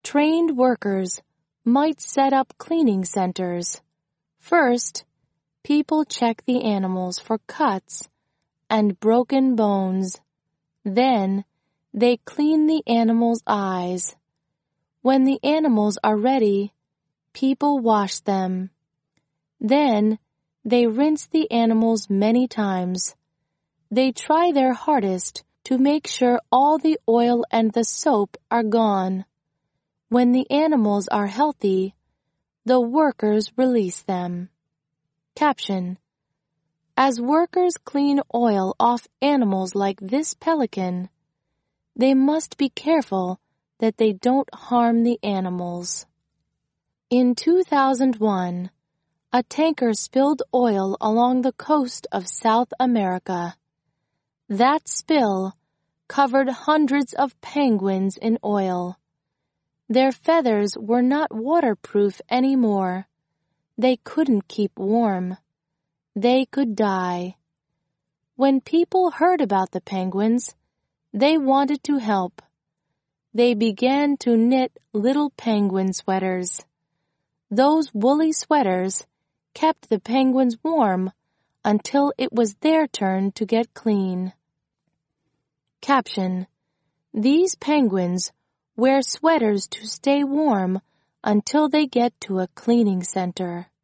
Trained workers might set up cleaning centers. First, people check the animals for cuts and broken bones. Then, they clean the animals' eyes. When the animals are ready, people wash them. Then, they rinse the animals many times. They try their hardest to make sure all the oil and the soap are gone. When the animals are healthy, the workers release them. Caption: As workers clean oil off animals like this pelican, they must be careful that they don't harm the animals. In 2001, a tanker spilled oil along the coast of South America. That spill covered hundreds of penguins in oil. Their feathers were not waterproof anymore. They couldn't keep warm. They could die. When people heard about the penguins, they wanted to help. They began to knit little penguin sweaters. Those woolly sweaters kept the penguins warm until it was their turn to get clean. Caption: These penguins wear sweaters to stay warm until they get to a cleaning center.